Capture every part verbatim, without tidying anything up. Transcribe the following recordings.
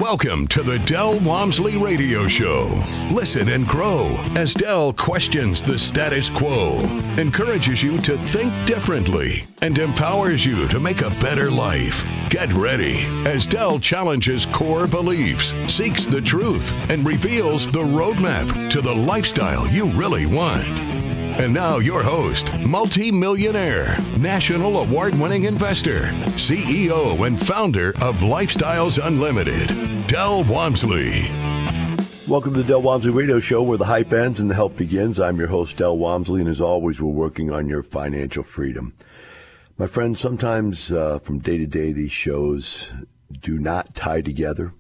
Welcome to the Del Walmsley Radio Show. Listen and grow as Del questions the status quo, encourages you to think differently, and empowers you to make a better life. Get ready as Del challenges core beliefs, seeks the truth, and reveals the roadmap to the lifestyle you really want. And now your host, multi-millionaire, national award-winning investor, C E O and founder of Lifestyles Unlimited, Del Walmsley. Welcome to the Del Walmsley Radio Show, where the hype ends and the help begins. I'm your host, Del Walmsley, and as always, we're working on your financial freedom. My friends, sometimes uh, from day to day, these shows do not tie together.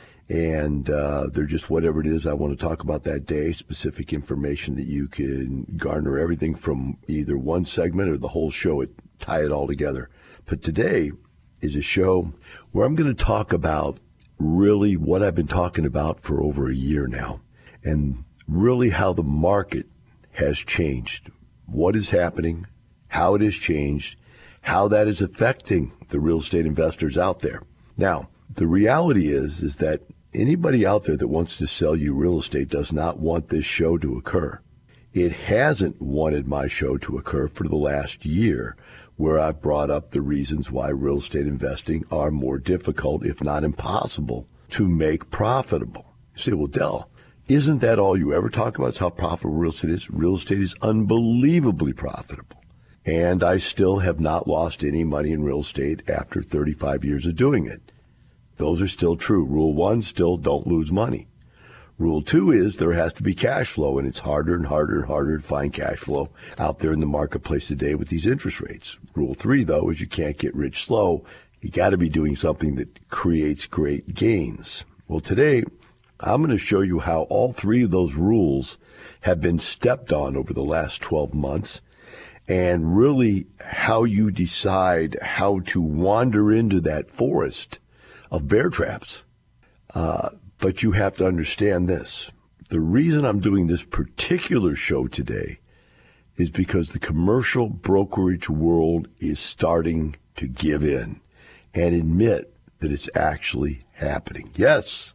And uh, they're just whatever it is I want to talk about that day, specific information that you can garner everything from either one segment or the whole show, it, tie it all together. But today is a show where I'm going to talk about really what I've been talking about for over a year now, and really how the market has changed, what is happening, how it has changed, how that is affecting the real estate investors out there. Now, the reality is, is that anybody out there that wants to sell you real estate does not want this show to occur. It hasn't wanted my show to occur for the last year, where I've brought up the reasons why real estate investing are more difficult, if not impossible, to make profitable. You say, well, Del, isn't that all you ever talk about? It's how profitable real estate is. Real estate is unbelievably profitable. And I still have not lost any money in real estate after thirty-five years of doing it. Those are still true. Rule one, still don't lose money. Rule two is there has to be cash flow, and it's harder and harder and harder to find cash flow out there in the marketplace today with these interest rates. Rule three, though, is you can't get rich slow. You got to be doing something that creates great gains. Well, today, I'm going to show you how all three of those rules have been stepped on over the last twelve months, and really how you decide how to wander into that forest of bear traps. Uh, but you have to understand this. The reason I'm doing this particular show today is because the commercial brokerage world is starting to give in and admit that it's actually happening. Yes,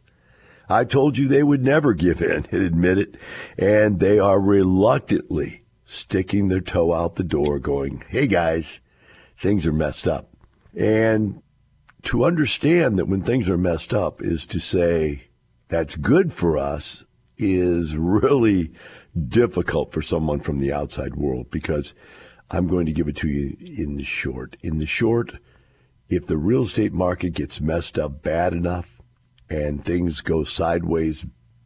I told you they would never give in and admit it, and they are reluctantly sticking their toe out the door going, hey guys, things are messed up. And to understand that when things are messed up is to say that's good for us is really difficult for someone from the outside world, because I'm going to give it to you in the short. In the short, if the real estate market gets messed up bad enough and things go sideways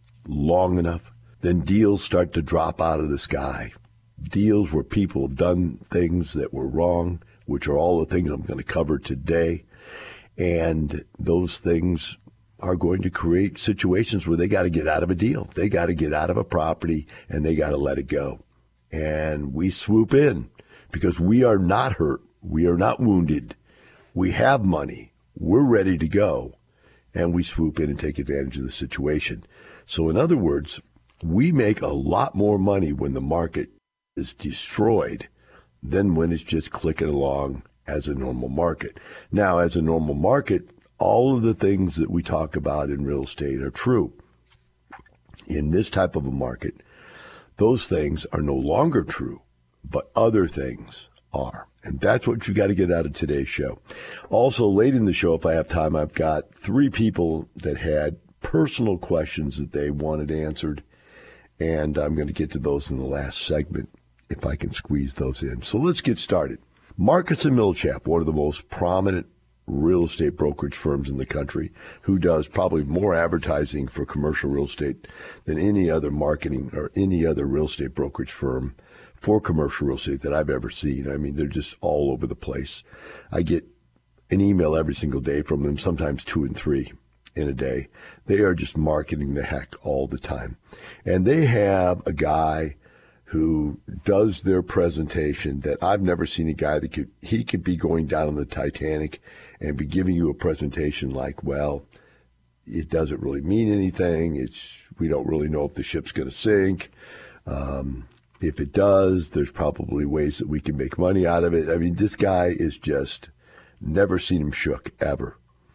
long enough, then deals start to drop out of the sky. Deals where people have done things that were wrong, which are all the things I'm going to cover today. And those things are going to create situations where they got to get out of a deal. They got to get out of a property, and they got to let it go. And we swoop in because we are not hurt. We are not wounded. We have money. We're ready to go. And we swoop in and take advantage of the situation. So in other words, we make a lot more money when the market is destroyed than when it's just clicking along as a normal market. Now, as a normal market, all of the things that we talk about in real estate are true. In this type of a market, those things are no longer true, but other things are. And that's what you got to get out of today's show. Also, late in the show, if I have time, I've got three people that had personal questions that they wanted answered, and I'm going to get to those in the last segment if I can squeeze those in. So let's get started. Marcus and Millichap, one of the most prominent real estate brokerage firms in the country, who does probably more advertising for commercial real estate than any other marketing or any other real estate brokerage firm for commercial real estate that I've ever seen. I mean, they're just all over the place. I get an email every single day from them, sometimes two and three in a day. They are just marketing the heck all the time. And they have a guy who does their presentation that I've never seen a guy that could, he could be going down on the Titanic and be giving you a presentation like, well, it doesn't really mean anything. It's, we don't really know if the ship's going to sink. Um, if it does, there's probably ways that we can make money out of it. I mean, this guy is just, never seen him shook ever.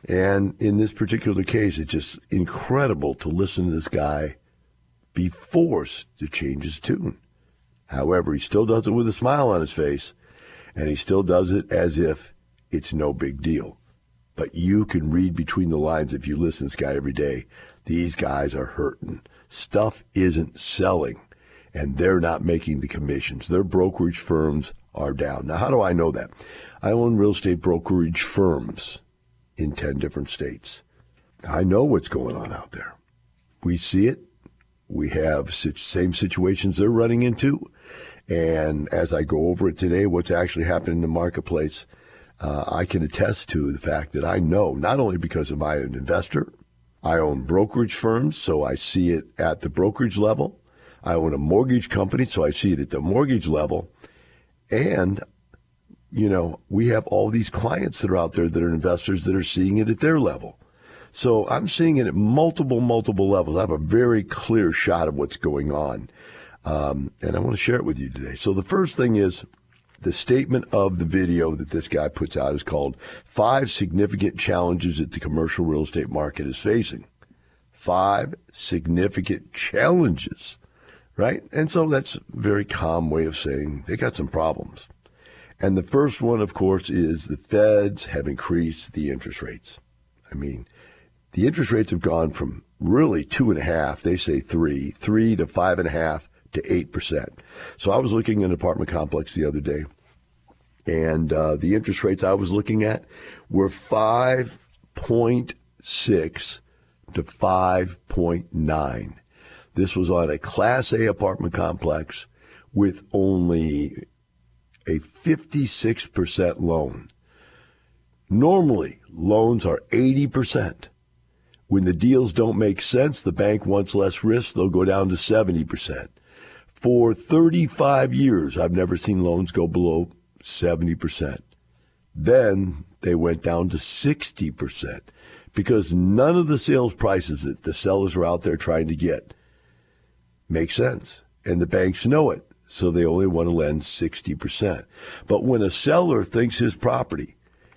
And in this particular case, it's just incredible to listen to this guy be forced to change his tune. However, he still does it with a smile on his face, and he still does it as if it's no big deal. But you can read between the lines if you listen to this guy every day. These guys are hurting. Stuff isn't selling, and they're not making the commissions. Their brokerage firms are down. Now, how do I know that? I own real estate brokerage firms in ten different states. I know what's going on out there. We see it. We have same situations they're running into. And as I go over it today, what's actually happening in the marketplace, uh, I can attest to the fact that I know, not only because of I'm an investor, I own brokerage firms, so I see it at the brokerage level. I own a mortgage company, so I see it at the mortgage level. And, you know, we have all these clients that are out there that are investors that are seeing it at their level. So I'm seeing it at multiple, multiple levels. I have a very clear shot of what's going on. Um, and I want to share it with you today. So the first thing is the statement of the video that this guy puts out is called Five Significant Challenges That the Commercial Real Estate Market is Facing. Five significant challenges, right? And so that's a very calm way of saying they got some problems. And the first one, of course, is the Feds have increased the interest rates. I mean, the interest rates have gone from really two and a half, they say three, three to five and a half to eight percent. So I was looking at an apartment complex the other day, and uh, the interest rates I was looking at were five point six to five point nine. This was on a Class A apartment complex with only a fifty-six percent loan. Normally, loans are eighty percent. When the deals don't make sense, the bank wants less risk, they'll go down to seventy percent. For thirty-five years, I've never seen loans go below seventy percent. Then they went down to sixty percent because none of the sales prices that the sellers are out there trying to get make sense. And the banks know it, so they only want to lend sixty percent. But when a seller thinks his property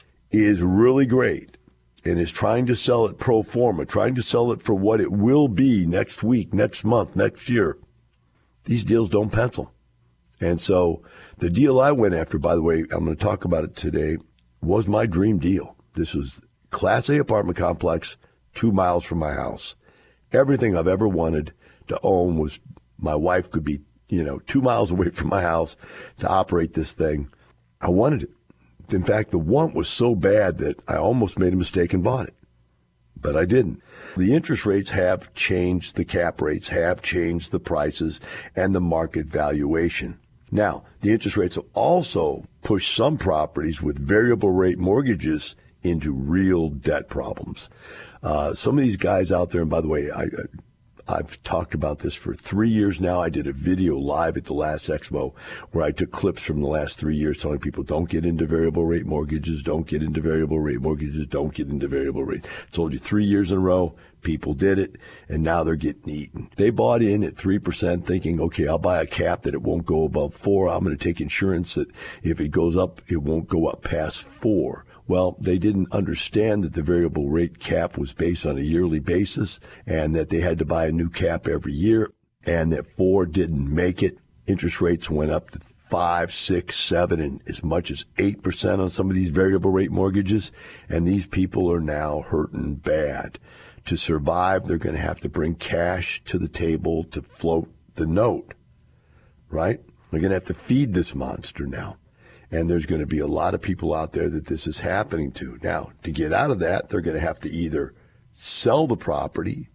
is really great and is trying to sell it pro forma, trying to sell it for what it will be next week, next month, next year, these deals don't pencil. And so the deal I went after, by the way, I'm going to talk about it today, was my dream deal. This was Class A apartment complex, two miles from my house. Everything I've ever wanted to own was my wife could be, you know, two miles away from my house to operate this thing. I wanted it. In fact, the want was so bad that I almost made a mistake and bought it. But I didn't. The interest rates have changed, the cap rates have changed the prices and the market valuation. Now, the interest rates have also pushed some properties with variable rate mortgages into real debt problems. Uh, some of these guys out there, and by the way, I, I've talked about this for three years now. I did a video live at the last Expo where I took clips from the last three years telling people don't get into variable rate mortgages, don't get into variable rate mortgages, don't get into variable rate. Told you three years in a row, people did it, and now they're getting eaten. They bought in at three percent thinking, okay, I'll buy a cap that it won't go above four. I'm going to take insurance that if it goes up, it won't go up past four. Well, they didn't understand that the variable rate cap was based on a yearly basis and that they had to buy a new cap every year and that four didn't make it. Interest rates went up to five, six, seven, and as much as eight percent on some of these variable rate mortgages. And these people are now hurting bad. To survive, they're going to have to bring cash to the table to float the note, right? They're going to have to feed this monster now. And there's going to be a lot of people out there that this is happening to. Now, to get out of that, they're going to have to either sell the property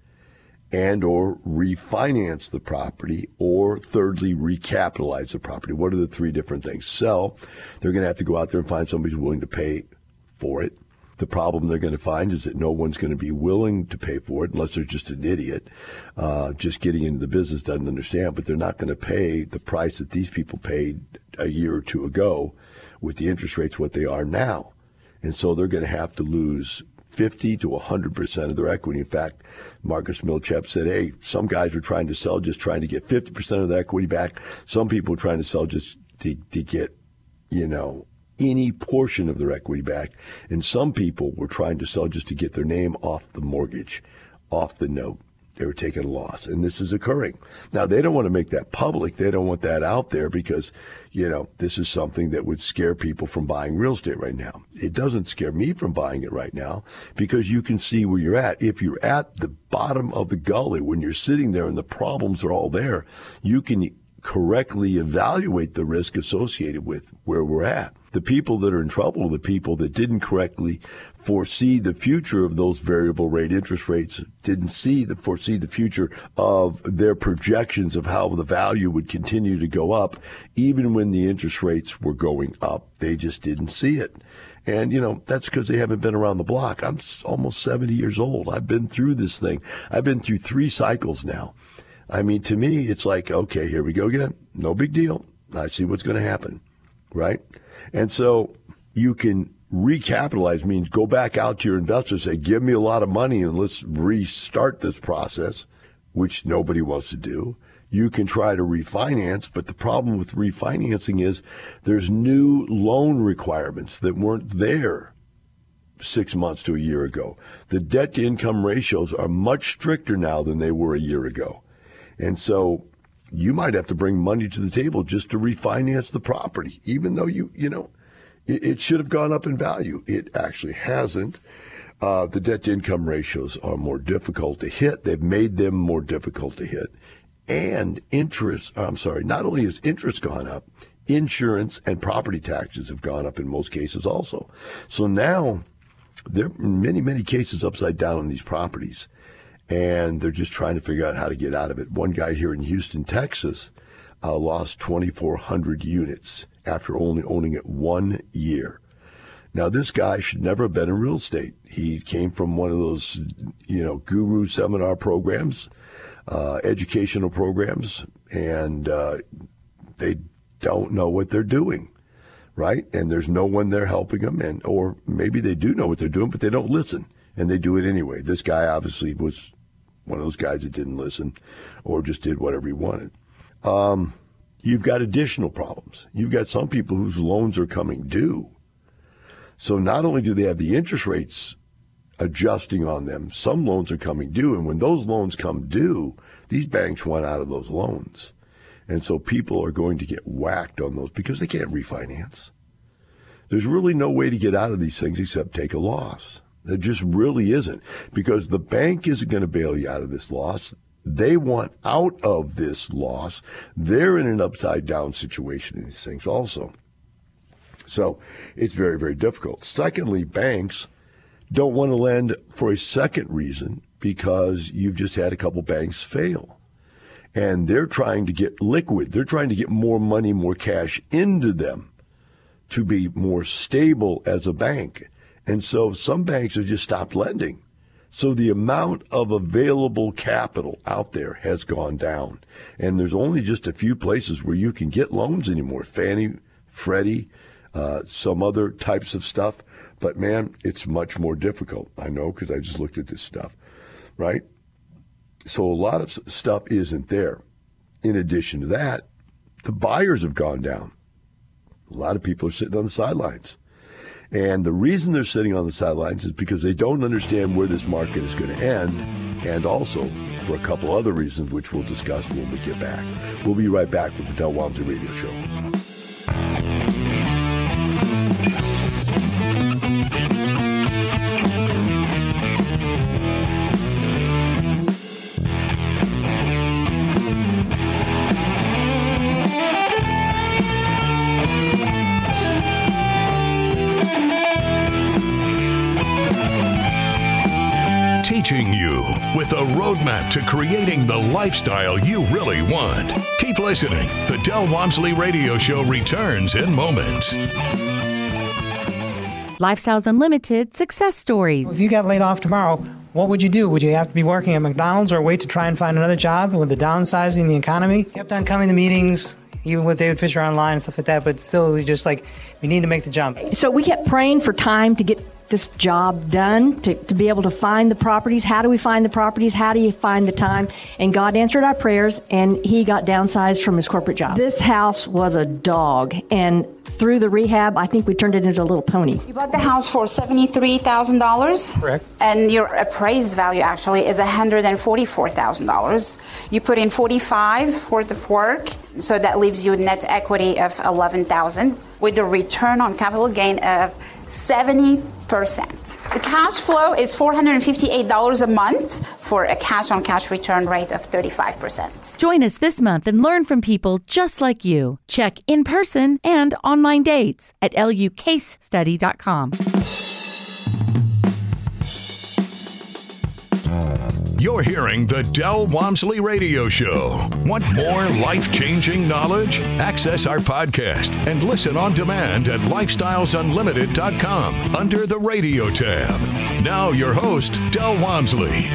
and or refinance the property or thirdly, recapitalize the property. What are the three different things? Sell, they're going to have to go out there and find somebody who's willing to pay for it. The problem they're going to find is that no one's going to be willing to pay for it unless they're just an idiot, uh, just getting into the business, doesn't understand, but they're not going to pay the price that these people paid a year or two ago with the interest rates what they are now. And so they're going to have to lose fifty to one hundred percent of their equity. In fact, Marcus Millichap said, hey, some guys are trying to sell just trying to get fifty percent of their equity back. Some people are trying to sell just to, to get, you know, any portion of their equity back. And some people were trying to sell just to get their name off the mortgage, off the note. They were taking a loss, and this is occurring. Now, they don't want to make that public. They don't want that out there because, you know, this is something that would scare people from buying real estate right now. It doesn't scare me from buying it right now because you can see where you're at. If you're at the bottom of the gully, when you're sitting there and the problems are all there, you can correctly evaluate the risk associated with where we're at. The people that are in trouble are the people that didn't correctly foresee the future of those variable rate interest rates, didn't see the foresee the future of their projections of how the value would continue to go up, even when the interest rates were going up. They just didn't see it. And, you know, that's because they haven't been around the block. I'm almost seventy years old. I've been through this thing. I've been through three cycles now. I mean, to me, it's like, okay, here we go again. No big deal. I see what's going to happen, right? And so you can recapitalize, means go back out to your investors, say, give me a lot of money and let's restart this process, which nobody wants to do. You can try to refinance, but the problem with refinancing is there's new loan requirements that weren't there six months to a year ago. The debt-to-income ratios are much stricter now than they were a year ago. And so you might have to bring money to the table just to refinance the property, even though you, you know, it, it should have gone up in value. It actually hasn't. Uh, the debt-to-income ratios are more difficult to hit. They've made them more difficult to hit. And interest, I'm sorry, not only has interest gone up, insurance and property taxes have gone up in most cases also. So now there are many, many cases upside down on these properties. And they're just trying to figure out how to get out of it. One guy here in Houston, Texas, uh, lost twenty-four hundred units after only owning it one year. Now, this guy should never have been in real estate. He came from one of those, you know, guru seminar programs, uh, educational programs, and uh, they don't know what they're doing, right? And there's no one there helping them, and or maybe they do know what they're doing, but they don't listen, and they do it anyway. This guy obviously was one of those guys that didn't listen or just did whatever he wanted. Um, you've got additional problems. You've got some people whose loans are coming due. So not only do they have the interest rates adjusting on them, some loans are coming due. And when those loans come due, these banks want out of those loans. And so people are going to get whacked on those because they can't refinance. There's really no way to get out of these things except take a loss. There just really isn't, because the bank isn't going to bail you out of this loss. They want out of this loss. They're in an upside down situation in these things also. So it's very, very difficult. Secondly, banks don't want to lend for a second reason, because you've just had a couple banks fail. And they're trying to get liquid. They're trying to get more money, more cash into them to be more stable as a bank. And so some banks have just stopped lending. So the amount of available capital out there has gone down. And there's only just a few places where you can get loans anymore. Fannie, Freddie, uh, some other types of stuff. But, man, it's much more difficult. I know, because I just looked at this stuff, right? So a lot of stuff isn't there. In addition to that, the buyers have gone down. A lot of people are sitting on the sidelines. And the reason they're sitting on the sidelines is because they don't understand where this market is going to end, and also for a couple other reasons, which we'll discuss when we get back. We'll be right back with the Del Walmsley Radio Show. Teaching you with a roadmap to creating the lifestyle you really want. Keep listening. The Del Walmsley Radio Show returns in moments. Lifestyles Unlimited Success Stories. If you got laid off tomorrow, what would you do? Would you have to be working at McDonald's or wait to try and find another job with the downsizing the economy? Kept on coming to meetings, even with David Fisher online and stuff like that, but still, we just like, we need to make the jump. So we kept praying for time to get this job done, to, to be able to find the properties. How do we find the properties? How do you find the time? And God answered our prayers, and he got downsized from his corporate job. This house was a dog, and through the rehab, I think we turned it into a little pony. You bought the house for seventy-three thousand dollars. Correct. And your appraised value actually is one hundred forty-four thousand dollars. You put in forty-five worth of work, so that leaves you a net equity of eleven thousand dollars with a return on capital gain of seventy percent. The cash flow is four hundred fifty-eight dollars a month for a cash-on-cash return rate of thirty-five percent. Join us this month and learn from people just like you. Check in person and online dates at L U case study dot com. You're hearing the Del Walmsley Radio Show. Want more life-changing knowledge? Access our podcast and listen on demand at lifestyles unlimited dot com under the radio tab. Now your host, Del Walmsley.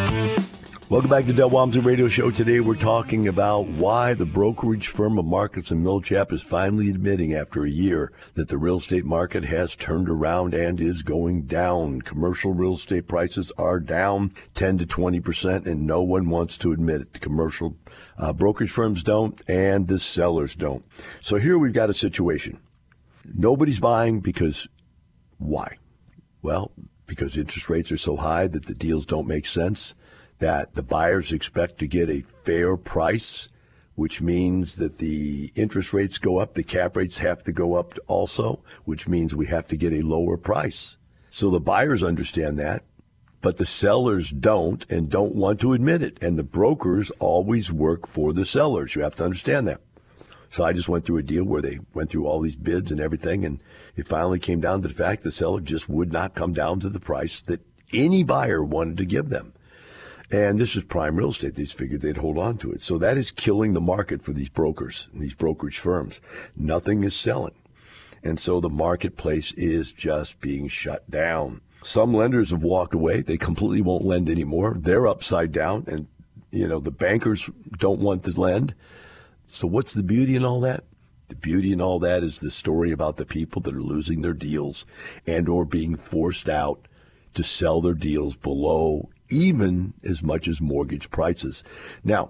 Welcome back to Del Walmsley Radio Show. Today we're talking about why the brokerage firm of Marcus and Millichap is finally admitting after a year that the real estate market has turned around and is going down. Commercial real estate prices are down ten to twenty percent, and no one wants to admit it. The commercial uh, brokerage firms don't, and the sellers don't. So here we've got a situation. Nobody's buying because why? Well, because interest rates are so high that the deals don't make sense, that the buyers expect to get a fair price, which means that the interest rates go up, the cap rates have to go up also, which means we have to get a lower price. So the buyers understand that, but the sellers don't and don't want to admit it. And the brokers always work for the sellers. You have to understand that. So I just went through a deal where they went through all these bids and everything, and it finally came down to the fact the seller just would not come down to the price that any buyer wanted to give them. And this is prime real estate. They just figured they'd hold on to it. So that is killing the market for these brokers and these brokerage firms. Nothing is selling. And so the marketplace is just being shut down. Some lenders have walked away. They completely won't lend anymore. They're upside down. And, you know, the bankers don't want to lend. So what's the beauty in all that? The beauty in all that is the story about the people that are losing their deals and or being forced out to sell their deals below even as much as mortgage prices. Now,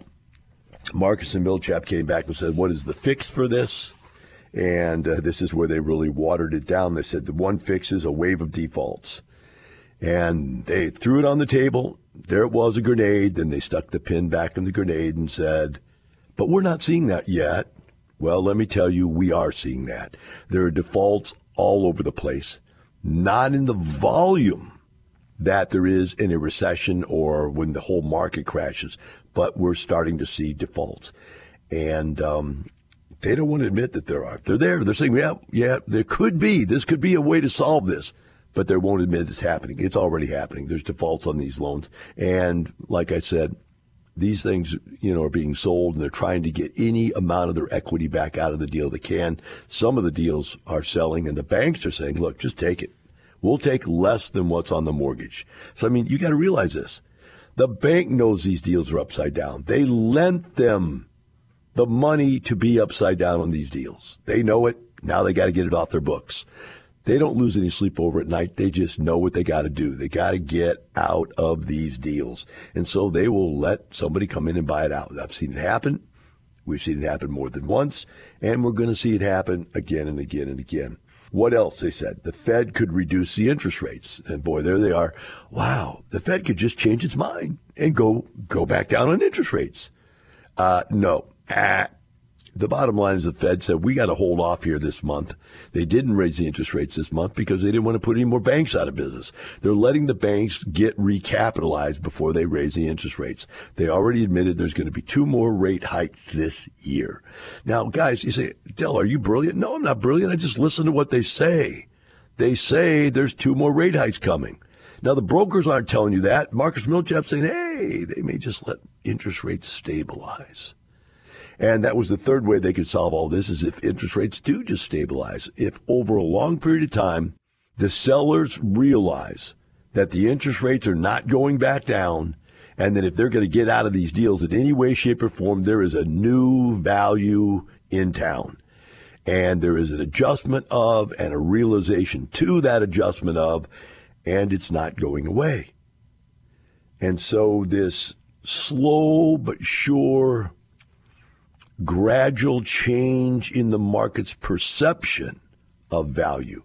Marcus and Millichap came back and said, what is the fix for this? And uh, this is where they really watered it down. They said the one fix is a wave of defaults. And they threw it on the table. There it was, a grenade. Then they stuck the pin back in the grenade and said, but we're not seeing that yet. Well, let me tell you, we are seeing that. There are defaults all over the place, not in the volume that there is in a recession or when the whole market crashes, but we're starting to see defaults. And um, they don't want to admit that there are. They're there. They're saying, yeah, yeah, there could be. This could be a way to solve this, but they won't admit it's happening. It's already happening. There's defaults on these loans. And like I said, these things, you know, are being sold, and they're trying to get any amount of their equity back out of the deal they can. Some of the deals are selling, and the banks are saying, look, just take it. We'll take less than what's on the mortgage. So, I mean, you got to realize this. The bank knows these deals are upside down. They lent them the money to be upside down on these deals. They know it. Now they got to get it off their books. They don't lose any sleep over at night. They just know what they got to do. They got to get out of these deals. And so they will let somebody come in and buy it out. I've seen it happen. We've seen it happen more than once. And we're going to see it happen again and again and again. What else? They said the Fed could reduce the interest rates. And boy, there they are. Wow, the Fed could just change its mind and go go back down on interest rates. Uh, no. Ah. The bottom line is the Fed said, we got to hold off here this month. They didn't raise the interest rates this month because they didn't want to put any more banks out of business. They're letting the banks get recapitalized before they raise the interest rates. They already admitted there's going to be two more rate hikes this year. Now, guys, you say, Del, are you brilliant? No, I'm not brilliant. I just listen to what they say. They say there's two more rate hikes coming. Now, the brokers aren't telling you that. Marcus Millichap saying, hey, they may just let interest rates stabilize. And that was the third way they could solve all this, is if interest rates do just stabilize. If over a long period of time, the sellers realize that the interest rates are not going back down, and that if they're going to get out of these deals in any way, shape, or form, there is a new value in town. And there is an adjustment of and a realization to that adjustment of and it's not going away. And so this slow but sure gradual change in the market's perception of value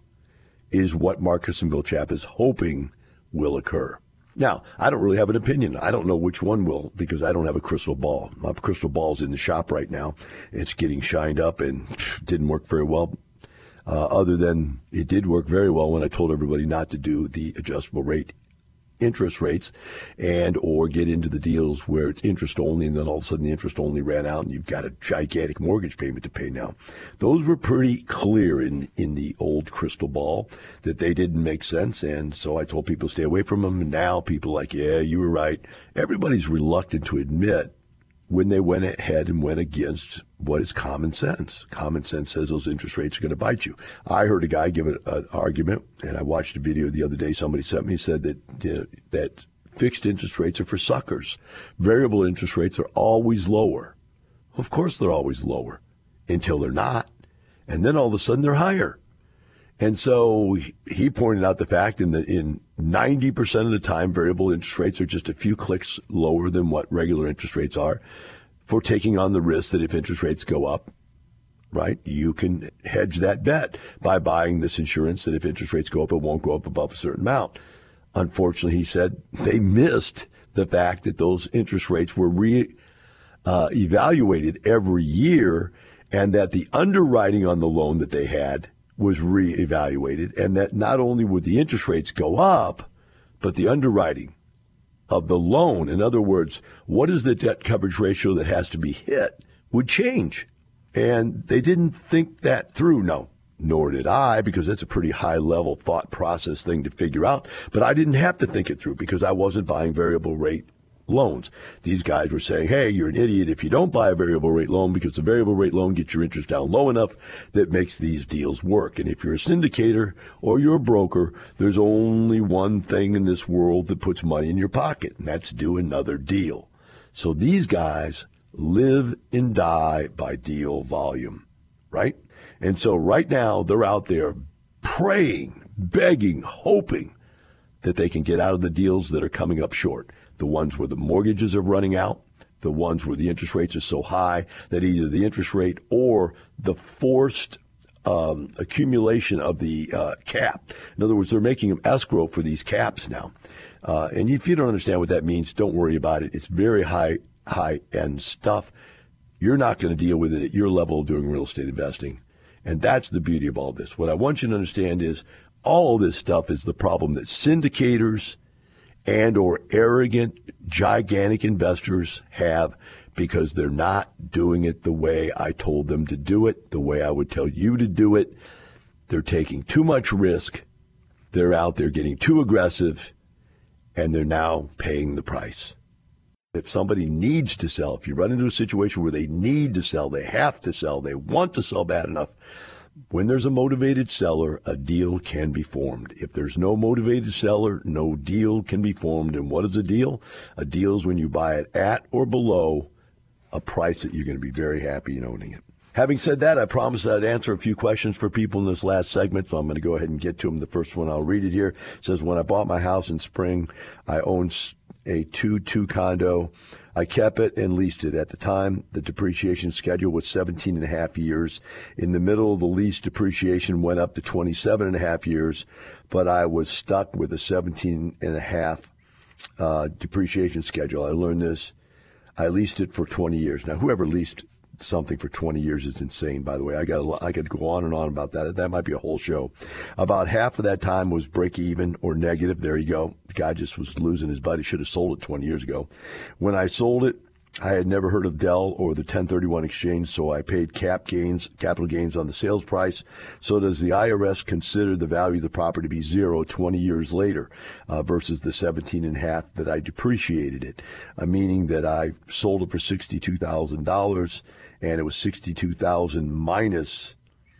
is what Marcus and Bill Chapp is hoping will occur. Now, I don't really have an opinion. I don't know which one will because I don't have a crystal ball. My crystal ball's in the shop right now. It's getting shined up and didn't work very well, uh, other than it did work very well when I told everybody not to do the adjustable rate interest rates and or get into the deals where it's interest only, and then all of a sudden the interest only ran out and you've got a gigantic mortgage payment to pay now. Those were pretty clear in in the old crystal ball that they didn't make sense, and so I told people to stay away from them. And now people are like, yeah, you were right. Everybody's reluctant to admit when they went ahead and went against what is common sense. Common sense says those interest rates are going to bite you. I heard a guy give it an argument, and I watched a video the other day somebody sent me, said that you know, that fixed interest rates are for suckers. Variable interest rates are always lower. Of course they're always lower until they're not, and then all of a sudden they're higher. And so he pointed out the fact in the in ninety percent of the time, variable interest rates are just a few clicks lower than what regular interest rates are for taking on the risk that if interest rates go up, right, you can hedge that bet by buying this insurance that if interest rates go up, it won't go up above a certain amount. Unfortunately, he said they missed the fact that those interest rates were re, uh, evaluated every year and that the underwriting on the loan that they had was reevaluated, and that not only would the interest rates go up, but the underwriting of the loan, in other words, what is the debt coverage ratio that has to be hit, would change. And they didn't think that through. No, nor did I, because that's a pretty high-level thought process thing to figure out. But I didn't have to think it through because I wasn't buying variable rate loans. These guys were saying, hey, you're an idiot if you don't buy a variable rate loan because the variable rate loan gets your interest down low enough that makes these deals work. And if you're a syndicator or you're a broker, there's only one thing in this world that puts money in your pocket, and that's do another deal. So these guys live and die by deal volume, right? And so right now they're out there praying, begging, hoping that they can get out of the deals that are coming up short. The ones where the mortgages are running out, the ones where the interest rates are so high that either the interest rate or the forced um, accumulation of the uh, cap. In other words, they're making them escrow for these caps now. Uh, and if you don't understand what that means, don't worry about it. It's very high, high-end stuff. You're not going to deal with it at your level of doing real estate investing. And that's the beauty of all this. What I want you to understand is all this stuff is the problem that syndicators and or arrogant, gigantic investors have because they're not doing it the way I told them to do it, the way I would tell you to do it. They're taking too much risk. They're out there getting too aggressive, and they're now paying the price. If somebody needs to sell, if you run into a situation where they need to sell, they have to sell, they want to sell bad enough, when there's a motivated seller, a deal can be formed. If there's no motivated seller, no deal can be formed. And what is a deal? A deal is when you buy it at or below a price that you're going to be very happy in owning it. Having said that, I promised I'd answer a few questions for people in this last segment, so I'm going to go ahead and get to them. The first one, I'll read it here. It says, when I bought my house in spring, I owned a two two condo. I kept it and leased it. At the time, the depreciation schedule was seventeen and a half years. In the middle of the lease, depreciation went up to twenty-seven and a half years, but I was stuck with a seventeen and a half uh, depreciation schedule. I learned this. I leased it for twenty years. Now, whoever leased something for twenty years is insane, by the way. I got I could go on and on about that. That might be a whole show. About half of that time was break even or negative. There you go. The guy just was losing his butt. He should have sold it twenty years ago. When I sold it, I had never heard of Dell or the ten thirty-one exchange, so I paid cap gains, capital gains on the sales price. So does the I R S consider the value of the property to be zero twenty years later uh, versus the seventeen and a half that I depreciated it, uh, meaning that I sold it for sixty-two thousand dollars and it was sixty-two thousand dollars minus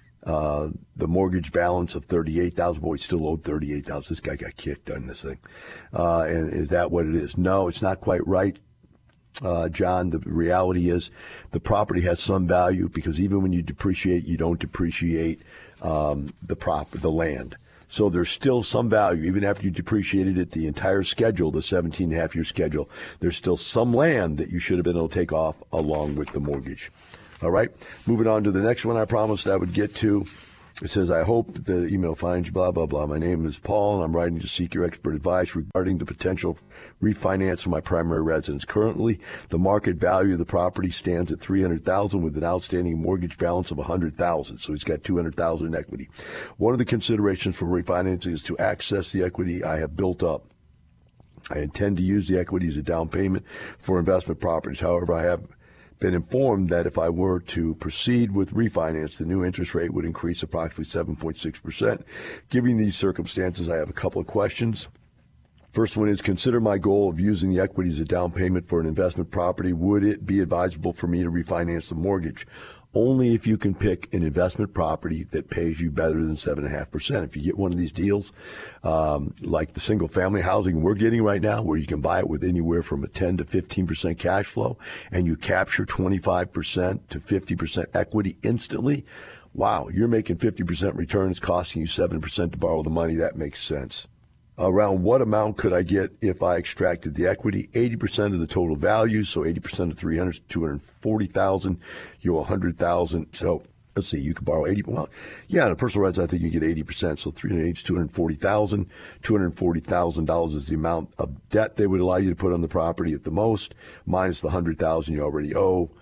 uh, the mortgage balance of thirty-eight thousand dollars. Boy, still owed thirty-eight thousand dollars. This guy got kicked on this thing. Uh, and is that what it is? No, it's not quite right. Uh, John, the reality is the property has some value because even when you depreciate, you don't depreciate um, the prop, the land. So there's still some value, even after you depreciated it, the entire schedule, the seventeen and a half year schedule, there's still some land that you should have been able to take off along with the mortgage. All right, moving on to the next one I promised I would get to. It says, I hope the email finds you, blah, blah, blah. My name is Paul, and I'm writing to seek your expert advice regarding the potential refinance of my primary residence. Currently, the market value of the property stands at three hundred thousand dollars with an outstanding mortgage balance of one hundred thousand dollars. So he's got two hundred thousand dollars in equity. One of the considerations for refinancing is to access the equity I have built up. I intend to use the equity as a down payment for investment properties. However, I have been informed that if I were to proceed with refinance, the new interest rate would increase approximately seven point six percent. Given these circumstances, I have a couple of questions. First one is, consider my goal of using the equity as a down payment for an investment property. Would it be advisable for me to refinance the mortgage? Only if you can pick an investment property that pays you better than seven point five percent. If you get one of these deals, um, like the single-family housing we're getting right now, where you can buy it with anywhere from a ten to fifteen percent cash flow, and you capture twenty-five percent to fifty percent equity instantly, wow, you're making fifty percent returns, costing you seven percent to borrow the money. That makes sense. Around what amount could I get if I extracted the equity? eighty percent of the total value, so eighty percent of three hundred is two hundred forty thousand dollars. You owe one hundred thousand dollars. So let's see, you could borrow eighty. Well, yeah, in a personal residence, I think you get eighty percent. So three hundred eighty is two hundred forty thousand dollars. two hundred forty thousand dollars is the amount of debt they would allow you to put on the property at the most, minus the one hundred thousand dollars you already owe.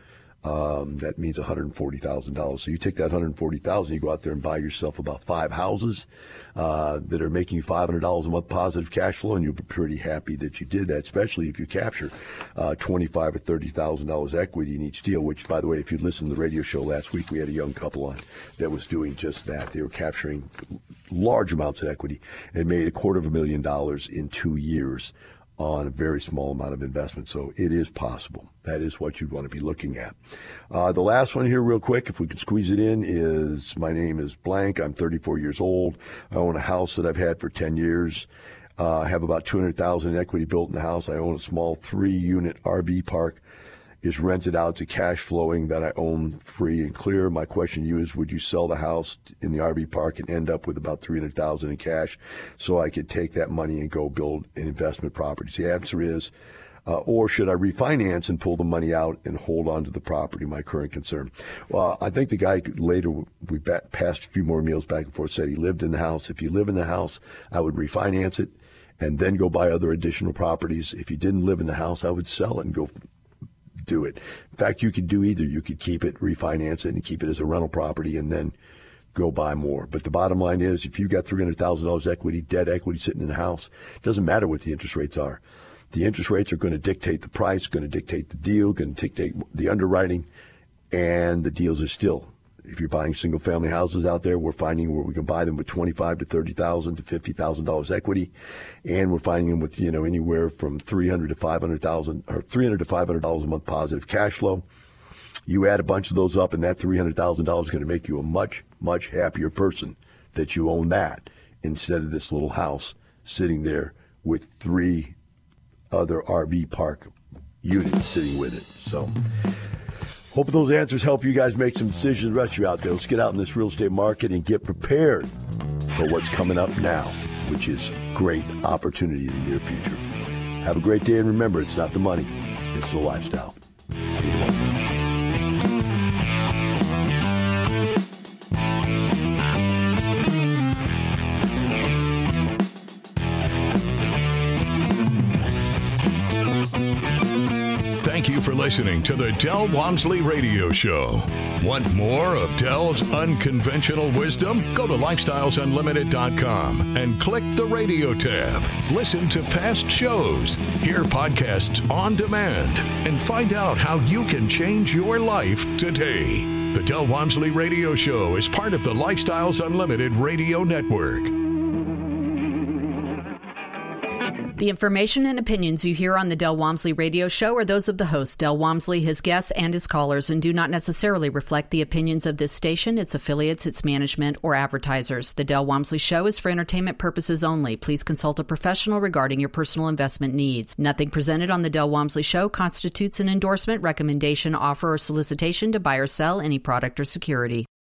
Um, that means one hundred forty thousand dollars. So you take that one hundred forty thousand dollars, you go out there and buy yourself about five houses uh, that are making you five hundred dollars a month positive cash flow, and you'll be pretty happy that you did that, especially if you capture uh, twenty-five thousand dollars or thirty thousand dollars equity in each deal, which, by the way, if you listened to the radio show last week, we had a young couple on that was doing just that. They were capturing large amounts of equity and made a quarter of a million dollars in two years on a very small amount of investment. So it is possible. That is what you'd want to be looking at. Uh, the last one here real quick, if we can squeeze it in, is my name is blank. I'm thirty-four years old. I own a house that I've had for ten years. Uh, I have about two hundred thousand dollars in equity built in the house. I own a small three-unit R V park. Is rented out to cash flowing that I own free and clear. My question to you is, would you sell the house in the R V park and end up with about three hundred thousand dollars in cash so I could take that money and go build an investment property? The answer is, uh, or should I refinance and pull the money out and hold on to the property? My current concern. Well, I think the guy later, we passed a few more meals back and forth, said he lived in the house. If you live in the house, I would refinance it and then go buy other additional properties. If you didn't live in the house, I would sell it and go do it. In fact, you could do either. You could keep it, refinance it, and keep it as a rental property and then go buy more. But the bottom line is, if you've got three hundred thousand dollars equity, debt equity sitting in the house, it doesn't matter what the interest rates are. The interest rates are going to dictate the price, going to dictate the deal, going to dictate the underwriting, and the deals are still. If you're buying single-family houses out there, we're finding where we can buy them with twenty-five to thirty thousand to fifty thousand dollars equity, and we're finding them with, you know, anywhere from three hundred to five hundred thousand or three hundred to five hundred dollars a month positive cash flow. You add a bunch of those up, and that three hundred thousand dollars is going to make you a much, much happier person that you own that instead of this little house sitting there with three other R V park units sitting with it. So. Hope those answers help you guys make some decisions. The rest of you out there, let's get out in this real estate market and get prepared for what's coming up now, which is great opportunity in the near future. Have a great day, and remember, it's not the money, it's the lifestyle. See you tomorrow. Thank you for listening to the Del Walmsley Radio Show. Want more of Del's unconventional wisdom? Go to lifestyles unlimited dot com and click the radio tab. Listen to past shows, hear podcasts on demand, and find out how you can change your life today. The Del Walmsley Radio Show is part of the Lifestyles Unlimited Radio Network. The information and opinions you hear on the Del Walmsley Radio Show are those of the host, Del Walmsley, his guests, and his callers, and do not necessarily reflect the opinions of this station, its affiliates, its management, or advertisers. The Del Walmsley Show is for entertainment purposes only. Please consult a professional regarding your personal investment needs. Nothing presented on the Del Walmsley Show constitutes an endorsement, recommendation, offer, or solicitation to buy or sell any product or security.